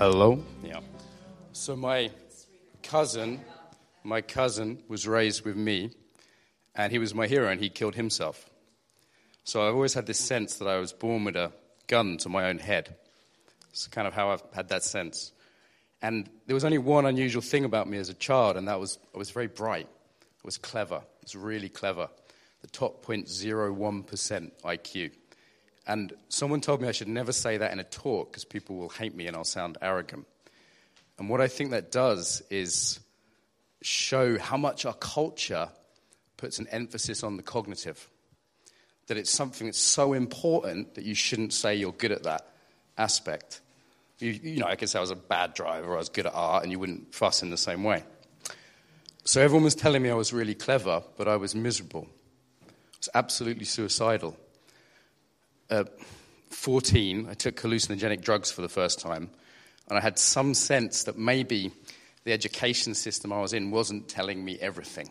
Hello? Yeah. So my cousin was raised with me, and he was my hero, and he killed himself. So I've always had this sense that I was born with a gun to my own head. It's kind of how I've had that sense. And there was only one unusual thing about me as a child, and that was I was very bright. I was clever. I was really clever. The top 0.01% IQ. And someone told me I should never say that in a talk because people will hate me and I'll sound arrogant. And what I think that does is show how much our culture puts an emphasis on the cognitive. That it's something that's so important that you shouldn't say you're good at that aspect. You know, I could say I was a bad driver or I was good at art and you wouldn't fuss in the same way. So everyone was telling me I was really clever, but I was miserable. I was absolutely suicidal. At 14, I took hallucinogenic drugs for the first time, and I had some sense that maybe the education system I was in wasn't telling me everything.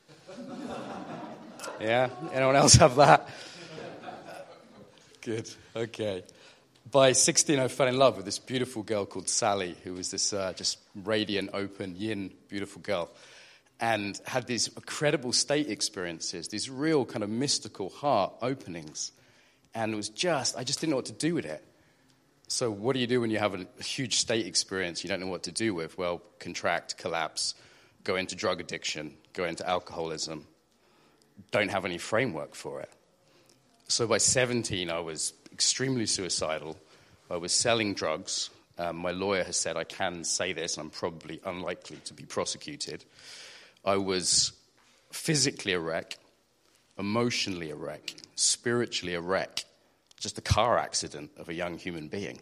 Yeah? Anyone else have that? Good. Okay. By 16, I fell in love with this beautiful girl called Sally, who was this just radiant, open, yin, beautiful girl, and had these incredible state experiences, these real kind of mystical heart openings. And it was I just didn't know what to do with it. So what do you do when you have a huge state experience you don't know what to do with? Well, contract, collapse, go into drug addiction, go into alcoholism. Don't have any framework for it. So by 17, I was extremely suicidal. I was selling drugs. My lawyer has said I can say this, and I'm probably unlikely to be prosecuted. I was physically a wreck, emotionally a wreck, spiritually a wreck, just a car accident of a young human being.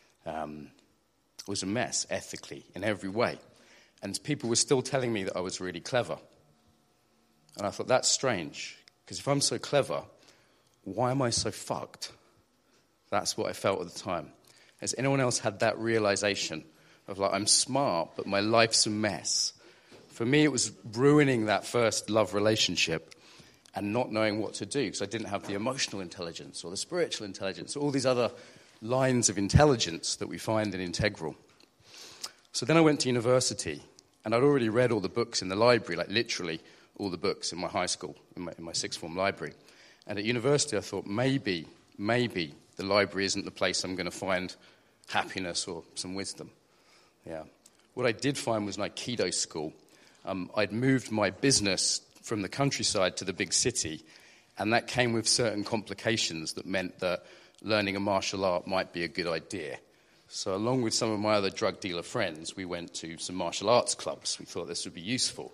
It was a mess, ethically, in every way. And people were still telling me that I was really clever. And I thought, that's strange, because if I'm so clever, why am I so fucked? That's what I felt at the time. Has anyone else had that realization of, like, I'm smart, but my life's a mess? For me, it was ruining that first love relationship and not knowing what to do, because I didn't have the emotional intelligence or the spiritual intelligence, all these other lines of intelligence that we find in Integral. So then I went to university, and I'd already read all the books in the library, like literally all the books in my high school, in my sixth form library. And at university, I thought, maybe the library isn't the place I'm going to find happiness or some wisdom. Yeah. What I did find was an Aikido school. I'd moved my business from the countryside to the big city, and that came with certain complications that meant that learning a martial art might be a good idea. So along with some of my other drug dealer friends, we went to some martial arts clubs. We thought this would be useful.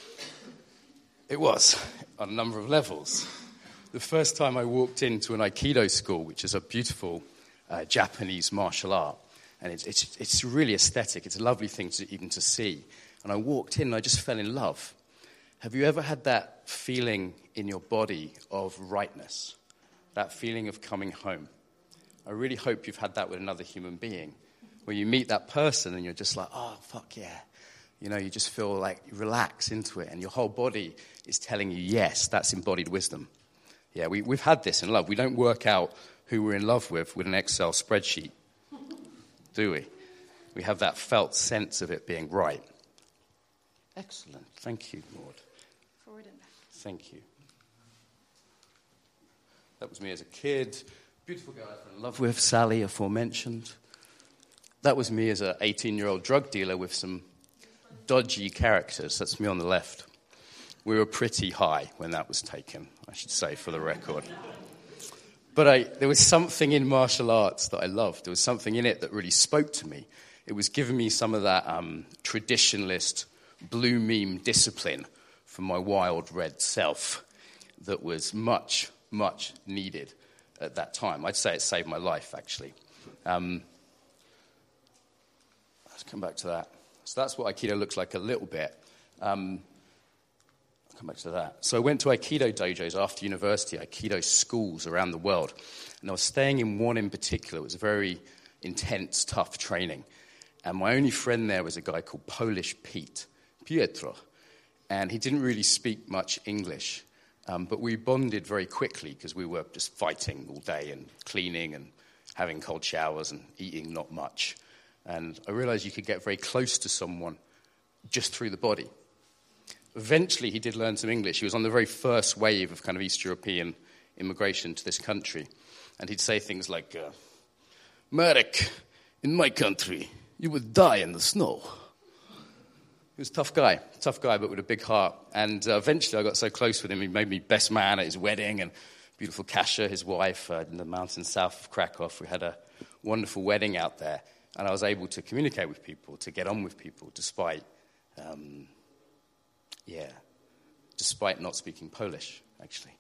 It was, on a number of levels. The first time I walked into an Aikido school, which is a beautiful Japanese martial art, and it's really aesthetic. It's a lovely thing even to see. And I walked in and I just fell in love. Have you ever had that feeling in your body of rightness? That feeling of coming home? I really hope you've had that with another human being, where you meet that person and you're just like, oh, fuck yeah. You know, you just feel like you relax into it and your whole body is telling you, yes, that's embodied wisdom. Yeah, we've had this in love. We don't work out who we're in love with an Excel spreadsheet, do we? We have that felt sense of it being right. Excellent. Thank you, Maud. Forward and back. Thank you. That was me as a kid. Beautiful girl I fell in love with, Sally, aforementioned. That was me as an 18-year-old drug dealer with some dodgy characters. That's me on the left. We were pretty high when that was taken, I should say, for the record. But there was something in martial arts that I loved. There was something in it that really spoke to me. It was giving me some of that traditionalist blue meme discipline from my wild red self that was much, much needed at that time. I'd say it saved my life, actually. Let's come back to that. So that's what Aikido looks like a little bit. I'll come back to that. So I went to Aikido dojos after university, Aikido schools around the world. And I was staying in one in particular. It was a very intense, tough training. And my only friend there was a guy called Polish Pietro. And he didn't really speak much English. But we bonded very quickly because we were just fighting all day and cleaning and having cold showers and eating not much. And I realized you could get very close to someone just through the body. Eventually, he did learn some English. He was on the very first wave of kind of East European immigration to this country. And he'd say things like, Marek, in my country, you would die in the snow. He was a tough guy, but with a big heart. And eventually I got so close with him, he made me best man at his wedding. And beautiful Kasia, his wife, in the mountains south of Krakow. We had a wonderful wedding out there. And I was able to communicate with people, to get on with people, despite not speaking Polish, actually.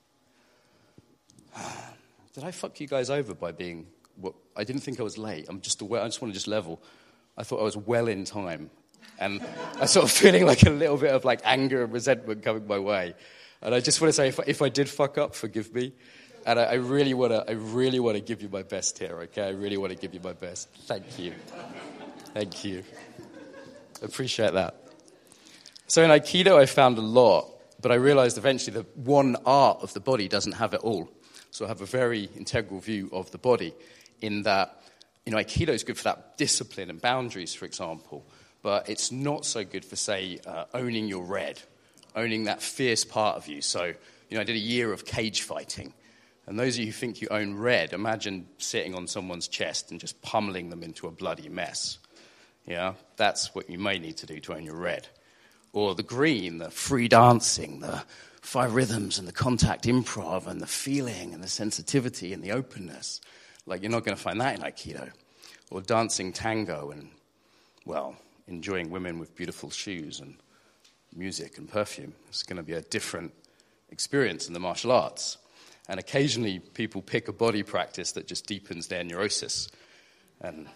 Did I fuck you guys over by being... I didn't think I was late. I just want to level. I thought I was well in time. And I sort of feeling like a little bit of like anger and resentment coming my way. And I just want to say, if I did fuck up, forgive me. And I really want to give you my best here, okay? I really want to give you my best. Thank you. Thank you. I appreciate that. So in Aikido, I found a lot, but I realized eventually that one art of the body doesn't have it all. So I have a very integral view of the body in that, Aikido is good for that discipline and boundaries, for example, but it's not so good for, say, owning your red, owning that fierce part of you. So, I did a year of cage fighting. And those of you who think you own red, imagine sitting on someone's chest and just pummeling them into a bloody mess. That's what you may need to do to own your red. Or the green, the free dancing, the 5 rhythms and the contact improv and the feeling and the sensitivity and the openness. Like, you're not going to find that in Aikido. Or dancing tango and, enjoying women with beautiful shoes and music and perfume. It's going to be a different experience in the martial arts. And occasionally people pick a body practice that just deepens their neurosis. And,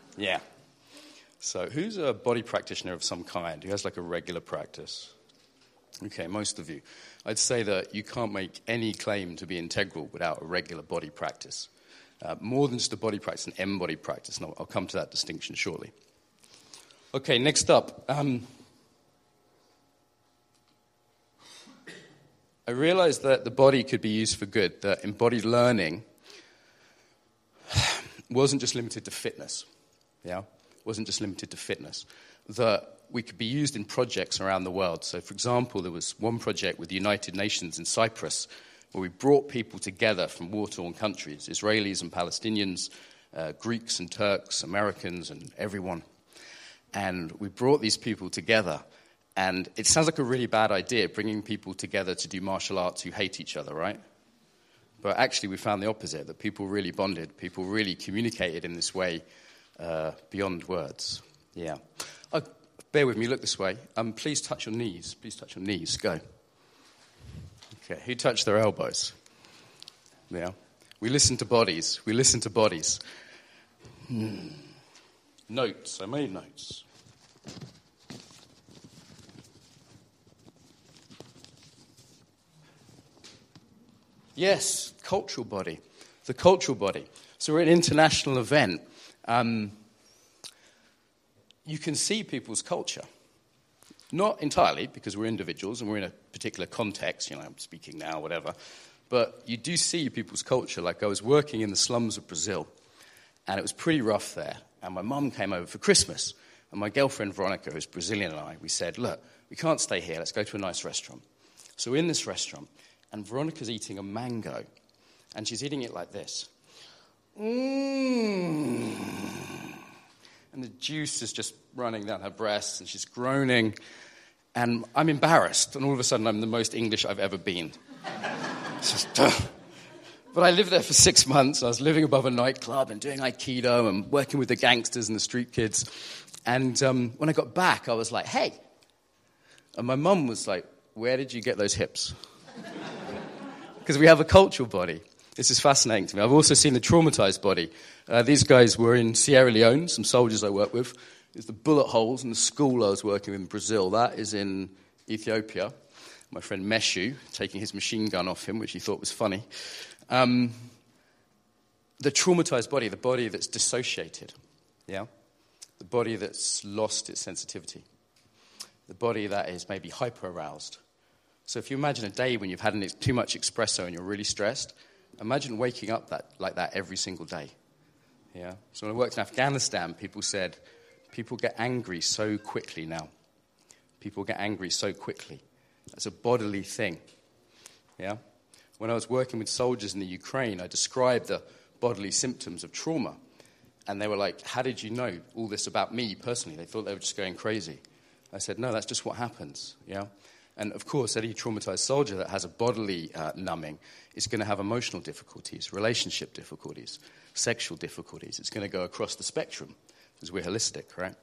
So who's a body practitioner of some kind? Who has like a regular practice? Okay, most of you. I'd say that you can't make any claim to be integral without a regular body practice. More than just a body practice, an M-body practice. And I'll come to that distinction shortly. Okay, next up. I realized that the body could be used for good, that embodied learning wasn't just limited to fitness. Wasn't just limited to fitness. That we could be used in projects around the world. So, for example, there was one project with the United Nations in Cyprus where we brought people together from war-torn countries, Israelis and Palestinians, Greeks and Turks, Americans and everyone. And we brought these people together. And it sounds like a really bad idea, bringing people together to do martial arts who hate each other, right? But actually we found the opposite, that people really bonded, people really communicated in this way beyond words. Bear with me, look this way. Please touch your knees. Please touch your knees. Go. Okay, who touched their elbows? We listen to bodies. We listen to bodies. Notes. I made notes. Yes, cultural body. The cultural body. So we're at an international event. You can see people's culture. Not entirely, because we're individuals and we're in a particular context, I'm speaking now, whatever. But you do see people's culture. Like I was working in the slums of Brazil, and it was pretty rough there. And my mum came over for Christmas. And my girlfriend Veronica, who's Brazilian, and we said, look, we can't stay here. Let's go to a nice restaurant. So we're in this restaurant, and Veronica's eating a mango. And she's eating it like this. And the juice is just running down her breasts, and she's groaning. And I'm embarrassed, and all of a sudden I'm the most English I've ever been. But I lived there for 6 months. I was living above a nightclub and doing Aikido and working with the gangsters and the street kids. And when I got back, I was like, hey. And my mum was like, where did you get those hips? Because we have a cultural body. This is fascinating to me. I've also seen the traumatized body. These guys were in Sierra Leone, some soldiers I work with. There's the bullet holes in the school I was working with in Brazil. That is in Ethiopia. My friend Meshu, taking his machine gun off him, which he thought was funny. The traumatized body, the body that's dissociated, the body that's lost its sensitivity, the body that is maybe hyper-aroused. So if you imagine a day when you've had too much espresso and you're really stressed, imagine waking up like that every single day. So when I worked in Afghanistan, people said, People get angry so quickly now. People get angry so quickly. That's a bodily thing. Yeah? When I was working with soldiers in the Ukraine, I described the bodily symptoms of trauma. And they were like, how did you know all this about me personally? They thought they were just going crazy. I said, no, that's just what happens. Yeah? And of course, any traumatized soldier that has a bodily numbing is going to have emotional difficulties, relationship difficulties, sexual difficulties. It's going to go across the spectrum because we're holistic, right?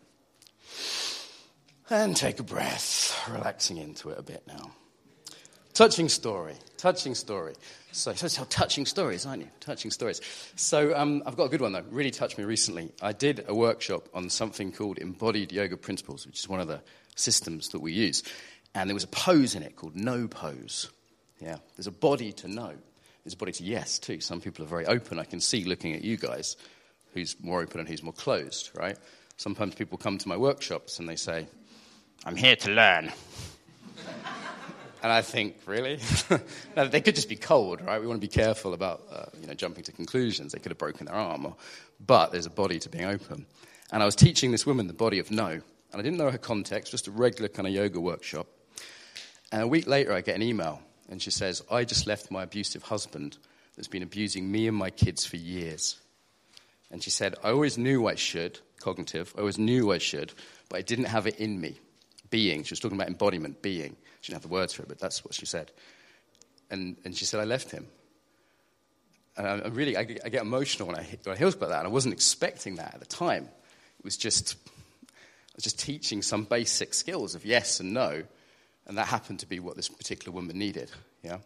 And take a breath, relaxing into it a bit now. Touching story. So touching stories, aren't you? Touching stories. So I've got a good one, though. Really touched me recently. I did a workshop on something called Embodied Yoga Principles, which is one of the systems that we use. And there was a pose in it called no pose. Yeah, there's a body to no. There's a body to yes, too. Some people are very open. I can see looking at you guys who's more open and who's more closed, right? Sometimes people come to my workshops and they say, I'm here to learn. And I think, really? No, they could just be cold, right? We want to be careful about jumping to conclusions. They could have broken their arm. But there's a body to being open. And I was teaching this woman the body of no. And I didn't know her context, just a regular kind of yoga workshop. And a week later, I get an email. And she says, I just left my abusive husband that's been abusing me and my kids for years. And she said, I always knew I should, cognitive, I always knew I should, but I didn't have it in me. Being, she was talking about embodiment, being. She didn't have the words for it, but that's what she said. And she said, I left him. And I get emotional when I hear about that, and I wasn't expecting that at the time. I was just teaching some basic skills of yes and no, and that happened to be what this particular woman needed, yeah?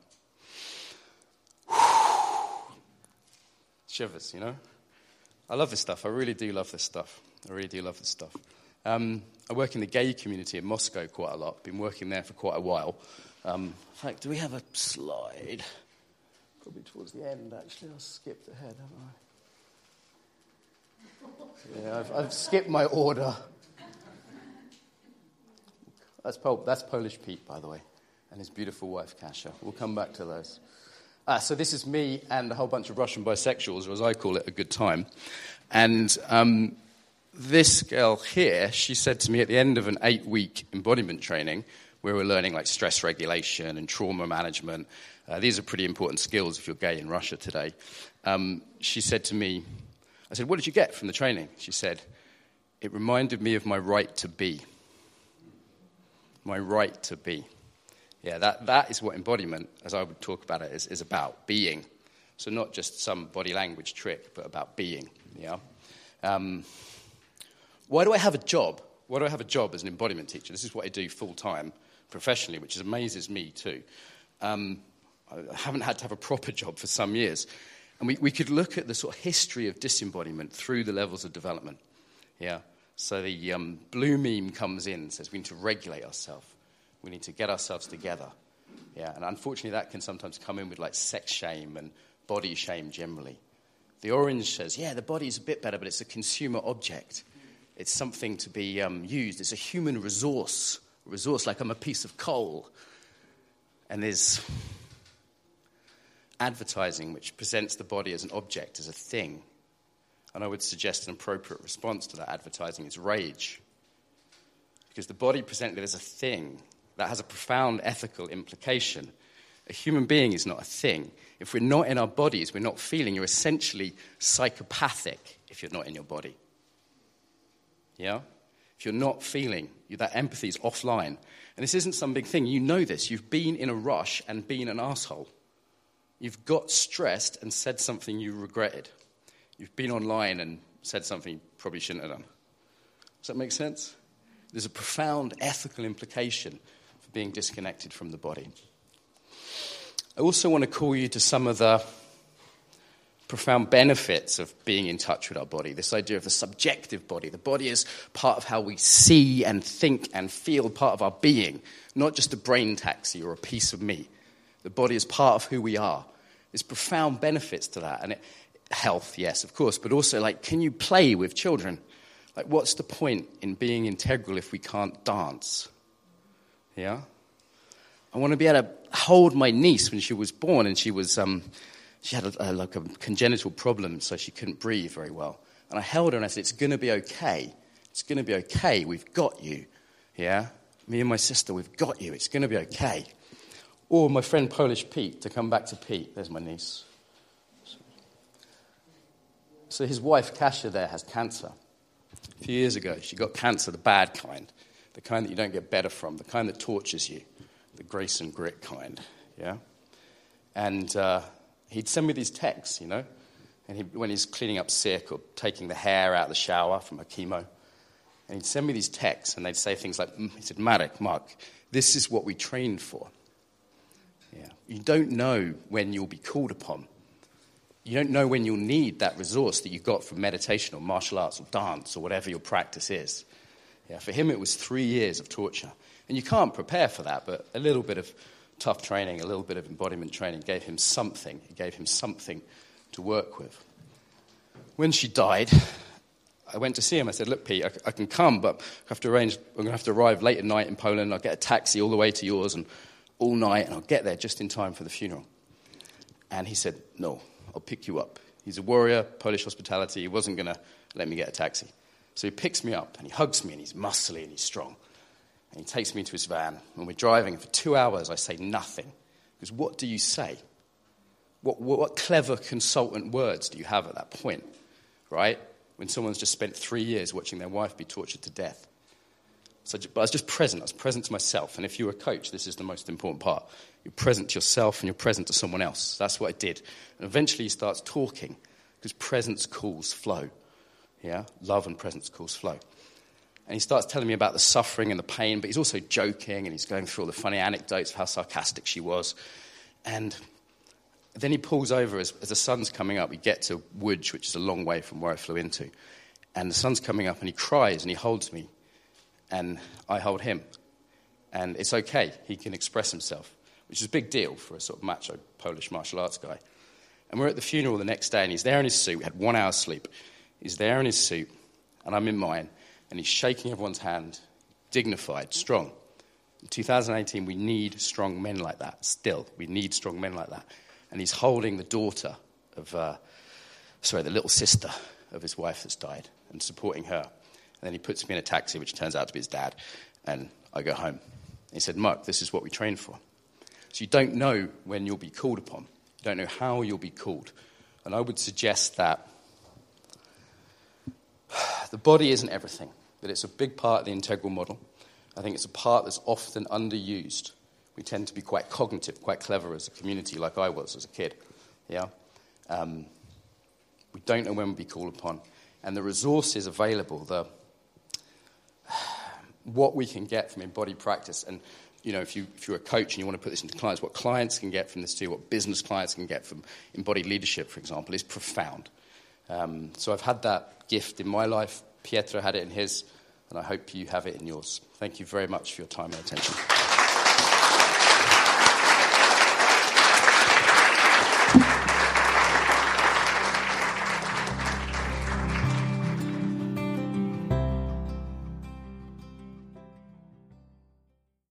Shivers, you know? I love this stuff. I really do love this stuff. I work in the gay community in Moscow quite a lot. Been working there for quite a while. In fact, do we have a slide? Probably towards the end, actually. I've skipped ahead, haven't I? Yeah, I've skipped my order. That's Polish Pete, by the way, and his beautiful wife, Kasia. We'll come back to those. So this is me and a whole bunch of Russian bisexuals, or as I call it, a good time. And this girl here, she said to me at the end of an 8-week embodiment training, where we're learning like stress regulation and trauma management. These are pretty important skills if you're gay in Russia today. She said to me, I said, what did you get from the training? She said, it reminded me of my right to be. My right to be. Yeah, that is what embodiment, as I would talk about it, is about, being. So not just some body language trick, but about being, yeah? Why do I have a job? Why do I have a job as an embodiment teacher? This is what I do full-time, professionally, which amazes me too. I haven't had to have a proper job for some years. And we could look at the sort of history of disembodiment through the levels of development. Yeah. So the blue meme comes in and says we need to regulate ourselves. We need to get ourselves together. Yeah. And unfortunately that can sometimes come in with like sex shame and body shame generally. The orange says, yeah, the body's a bit better, but it's a consumer object. It's something to be used. It's a human resource like I'm a piece of coal. And there's advertising which presents the body as an object, as a thing. And I would suggest an appropriate response to that advertising is rage. Because the body presented as a thing, that has a profound ethical implication. A human being is not a thing. If we're not in our bodies, we're not feeling, you're essentially psychopathic if you're not in your body. Yeah? If you're not feeling, that empathy is offline. And this isn't some big thing. You know this. You've been in a rush and been an asshole. You've got stressed and said something you regretted. You've been online and said something you probably shouldn't have done. Does that make sense? There's a profound ethical implication for being disconnected from the body. I also want to call you to some of the profound benefits of being in touch with our body, this idea of the subjective body. The body is part of how we see and think and feel, part of our being, not just a brain taxi or a piece of me. The body is part of who we are. There's profound benefits to that. And health, yes, of course, but also, like, can you play with children? Like, what's the point in being integral if we can't dance? Yeah? I want to be able to hold my niece when she was born, and she was... She had a congenital problem, so she couldn't breathe very well. And I held her and I said, it's going to be okay. It's going to be okay. We've got you. Yeah? Me and my sister, we've got you. It's going to be okay. Or my friend Polish Pete, to come back to Pete. There's my niece. So his wife, Kasia, there has cancer. A few years ago, she got cancer, the bad kind. The kind that you don't get better from. The kind that tortures you. The grace and grit kind. Yeah? And he'd send me these texts, you know. And when he's cleaning up sick or taking the hair out of the shower from her chemo. And he'd send me these texts, and they'd say things like, he said, Mark, this is what we trained for. Yeah. You don't know when you'll be called upon. You don't know when you'll need that resource that you got from meditation or martial arts or dance or whatever your practice is. Yeah. For him, it was 3 years of torture. And you can't prepare for that, but a little bit of tough training, a little bit of embodiment training gave him something. It gave him something to work with. When she died, I went to see him. I said, look, Pete, I can come, but I'm going to have to arrive late at night in Poland. I'll get a taxi all the way to yours and all night, and I'll get there just in time for the funeral. And he said, no, I'll pick you up. He's a warrior, Polish hospitality. He wasn't going to let me get a taxi. So he picks me up, and he hugs me, and he's muscly, and he's strong. And he takes me to his van, and we're driving, and for 2 hours I say nothing. Because what do you say? What clever consultant words do you have at that point, right? When someone's just spent 3 years watching their wife be tortured to death. But I was just present. I was present to myself. And if you're a coach, this is the most important part. You're present to yourself and you're present to someone else. That's what I did. And eventually he starts talking because presence calls flow. Yeah? Love and presence calls flow. And he starts telling me about the suffering and the pain, but he's also joking and he's going through all the funny anecdotes of how sarcastic she was. And then he pulls over as the sun's coming up. We get to Łódź, which is a long way from where I flew into. And the sun's coming up and he cries and he holds me. And I hold him. And it's okay. He can express himself, which is a big deal for a sort of macho Polish martial arts guy. And we're at the funeral the next day and he's there in his suit. We had 1 hour's sleep. He's there in his suit and I'm in mine. And he's shaking everyone's hand, dignified, strong. In 2018, we need strong men like that still. We need strong men like that. And he's holding the daughter of, the little sister of his wife that's died and supporting her. And then he puts me in a taxi, which turns out to be his dad, and I go home. And he said, Mark, this is what we train for. So you don't know when you'll be called upon. You don't know how you'll be called. And I would suggest that the body isn't everything, but it's a big part of the integral model. I think it's a part that's often underused. We tend to be quite cognitive, quite clever as a community, like I was as a kid. Yeah, we don't know when we'll be called upon, and the resources available, what we can get from embodied practice, and you know, if you're a coach and you want to put this into clients, what clients can get from this too, what business clients can get from embodied leadership, for example, is profound. So I've had that gift in my life. Pietro had it in his, and I hope you have it in yours. Thank you very much for your time and attention.